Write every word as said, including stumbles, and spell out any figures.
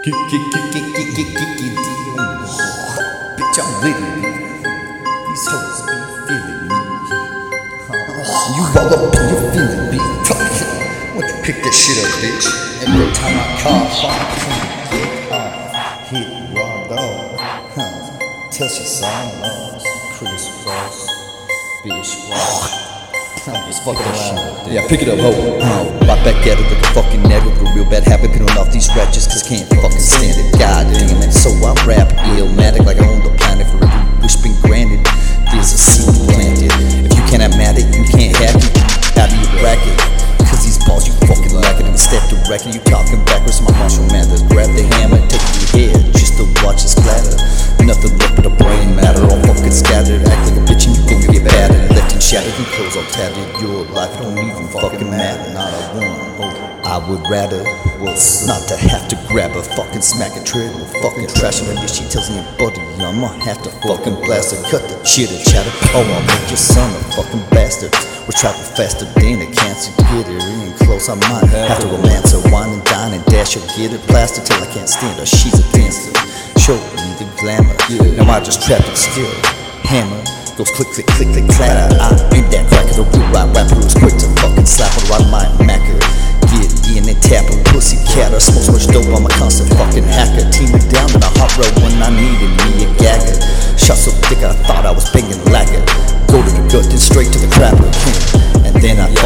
Kick, kick, kick, kick, kick, kick, kick, kick, bitch, I'm living me. These hoes be feeling me. You all up and you're feeling me. Why you pick that shit up, bitch? Every time I call, fuck, hit raw dog. Tell she song lost. Chris Ross, bitch, Ross. Just fucking around. Yeah, pick it up, ho. Oh, right back at it, looking fucking at it. A real bad habit, peeling off these ratchets, cause can't fucking stand it. God damn it, so I rap illmatic like I own the planet. For every wish been granted, there's a seed planted. If you cannot mat it, you can't have it. Out of your bracket, cause these balls you fucking lack it. Instead directly, you talking backwards to my martial mathers. Grab the hammer and take it to your head, just to watch it splatter. Nothing left but a brain matter, all fucking scattered. Act like a bitch and you gon' get battered. Left and shattered and clothes all tattered. Your life don't even fucking matter. Not a one. I would rather was not to have to grab a fucking smack a trigger, fucking trash her. If she tells me buddy, I'ma have to fucking blast her. Cut the chitter chatter. Oh, I'll make your son a fucking bastard. We'll travel faster than a cancer. Get her in close, I might have to romance her. Wine and dine and dash her. Get her plastered till I can't stand her. She's a dancer. Show me the glamour. Now I just trapped it still. Hammer goes click, click, click, click, clatter. I ain't that cracker. The real rap rapper who's quick to fucking slap her. I might mack her. Get in and tap her. Pussy catter. Smoke so much dope, I'm a constant fucking hacker. Team it down in a hot road when I needed me a gagger. Shot so thick I thought I was banging lacquer. Go to the gut, then straight to the crapper. And then I